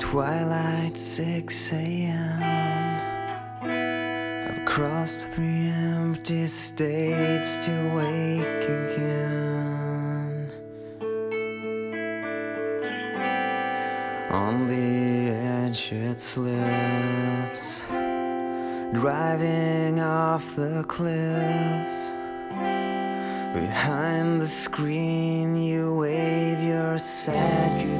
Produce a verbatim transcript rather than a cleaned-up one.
twilight, six a m I've crossed three empty states to wake again. On the edge it slips, driving off the cliffs. Behind the screen you wave your sad goodbye.